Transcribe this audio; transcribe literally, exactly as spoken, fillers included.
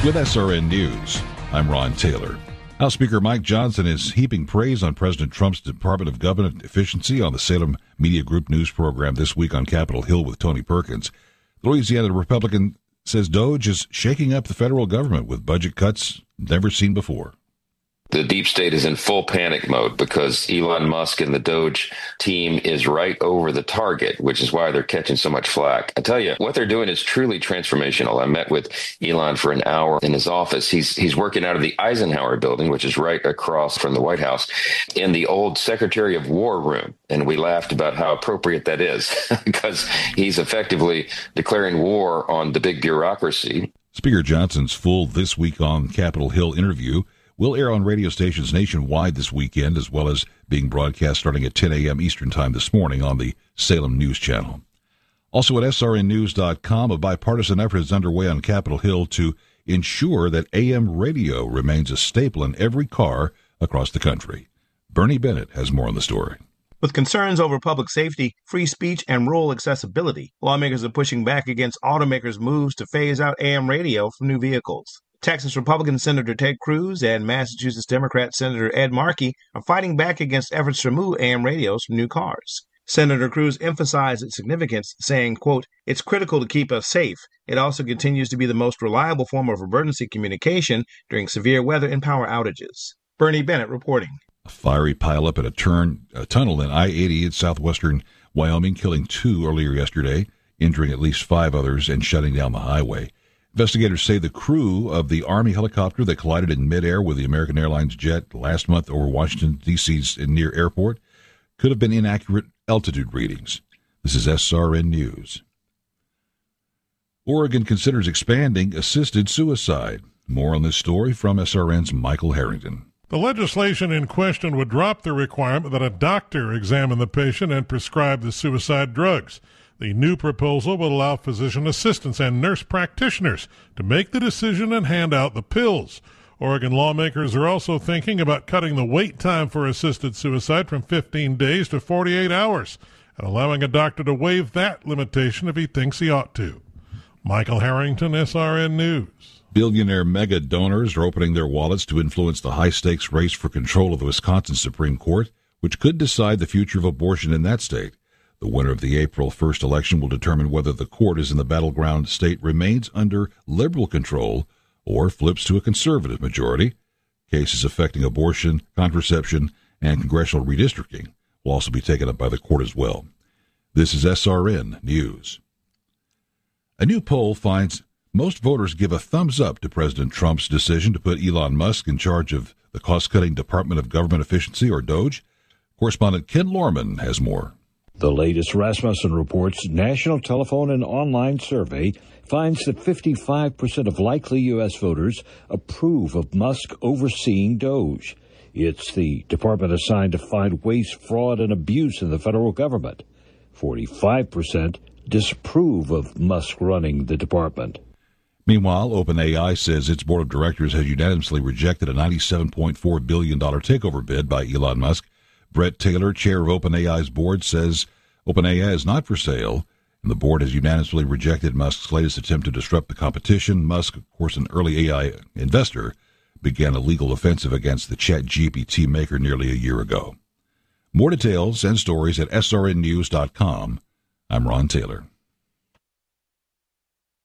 With S R N News, I'm Ron Taylor. House Speaker Mike Johnson is heaping praise on President Trump's Department of Government efficiency on the Salem Media Group news program this week on Capitol Hill with Tony Perkins. The Louisiana Republican says DOGE is shaking up the federal government with budget cuts never seen before. The deep state is in full panic mode because Elon Musk and the DOGE team is right over the target, which is why they're catching so much flack. I tell you, what they're doing is truly transformational. I met with Elon for an hour in his office. He's he's working out of the Eisenhower building, which is right across from the White House, in the old Secretary of War room. And we laughed about how appropriate that is because he's effectively declaring war on the big bureaucracy. Speaker Johnson's full This Week on Capitol Hill interview will air on radio stations nationwide this weekend, as well as being broadcast starting at ten a.m. Eastern Time this morning on the Salem News Channel. Also at S R N news dot com, a bipartisan effort is underway on Capitol Hill to ensure that A M radio remains a staple in every car across the country. Bernie Bennett has more on the story. With concerns over public safety, free speech, and rural accessibility, lawmakers are pushing back against automakers' moves to phase out A M radio from new vehicles. Texas Republican Senator Ted Cruz and Massachusetts Democrat Senator Ed Markey are fighting back against efforts to remove A M radios from new cars. Senator Cruz emphasized its significance, saying, quote, "It's critical to keep us safe. It also continues to be the most reliable form of emergency communication during severe weather and power outages." Bernie Bennett reporting. A fiery pileup at a turn a tunnel in I eighty in southwestern Wyoming, killing two earlier yesterday, injuring at least five others and shutting down the highway. Investigators say the crew of the Army helicopter that collided in midair with the American Airlines jet last month over Washington, D C's near airport could have been inaccurate altitude readings. This is S R N News. Oregon considers expanding assisted suicide. More on this story from S R N's Michael Harrington. The legislation in question would drop the requirement that a doctor examine the patient and prescribe the suicide drugs. The new proposal will allow physician assistants and nurse practitioners to make the decision and hand out the pills. Oregon lawmakers are also thinking about cutting the wait time for assisted suicide from fifteen days to forty-eight hours and allowing a doctor to waive that limitation if he thinks he ought to. Michael Harrington, S R N News. Billionaire mega donors are opening their wallets to influence the high-stakes race for control of the Wisconsin Supreme Court, which could decide the future of abortion in that state. The winner of the April first election will determine whether the court is in the battleground state remains under liberal control or flips to a conservative majority. Cases affecting abortion, contraception, and congressional redistricting will also be taken up by the court as well. This is S R N News. A new poll finds most voters give a thumbs up to President Trump's decision to put Elon Musk in charge of the cost-cutting Department of Government Efficiency, or DOGE. Correspondent Ken Lorman has more. The latest Rasmussen Reports National Telephone and Online Survey finds that fifty-five percent of likely U S voters approve of Musk overseeing DOGE. It's the department assigned to find waste, fraud, and abuse in the federal government. forty-five percent disapprove of Musk running the department. Meanwhile, OpenAI says its board of directors has unanimously rejected a ninety-seven point four billion dollars takeover bid by Elon Musk. Brett Taylor, chair of OpenAI's board, says OpenAI is not for sale, and the board has unanimously rejected Musk's latest attempt to disrupt the competition. Musk, of course an early A I investor, began a legal offensive against the ChatGPT maker nearly a year ago. More details and stories at S R N news dot com. I'm Ron Taylor.